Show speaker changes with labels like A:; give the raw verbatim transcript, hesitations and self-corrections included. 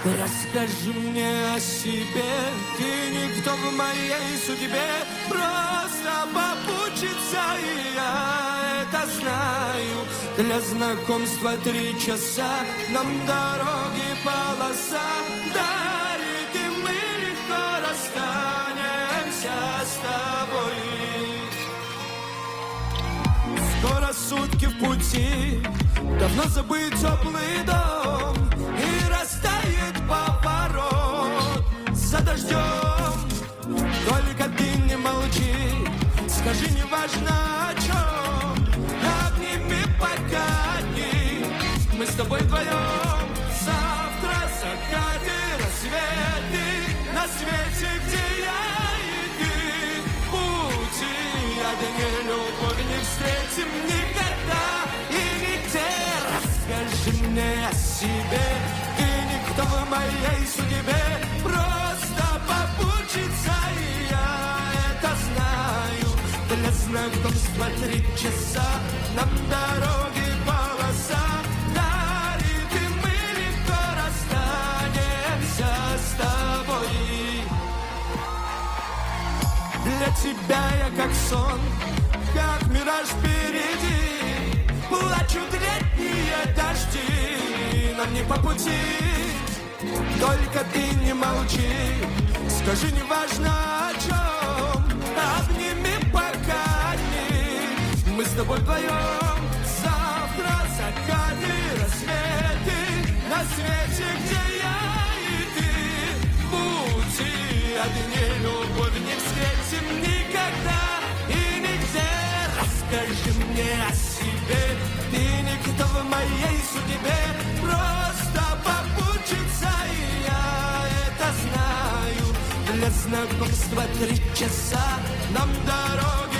A: Расскажи мне о себе, ты никто в моей судьбе, просто попутчица, и я это знаю. Для знакомства три часа, нам дороги полоса, дарит, и мы легко расстанемся с тобой. Скоро сутки в пути, давно забыть теплый дом, и растает поворот за дождем. Только ты не молчи, скажи, неважно о чем, обними пока дни, мы с тобой вдвоем. Завтра закаты, рассветы, на свете, где я и ты. Пути одни, любовь не встретим никогда и нигде. Расскажи мне о себе, ты никто в моей судьбе, просто попутчица, и я это знаю. Для знакомства три часа, нам дороги полоса, дарит, и мы легко расстанемся с тобой. Для тебя я как сон, как мираж впереди, плачут летние дожди, нам не по пути. Только ты не молчи, скажи, неважно о чем, обними пока дни, мы с тобой вдвоем. Завтра закаты, рассветы, на свете, где я и ты. Пути одни, любовь не встретим никогда и нигде. Расскажи мне о себе, ты никто в моей судьбе, просто попутчица, и я это знаю. Для знакомства три часа, нам дорога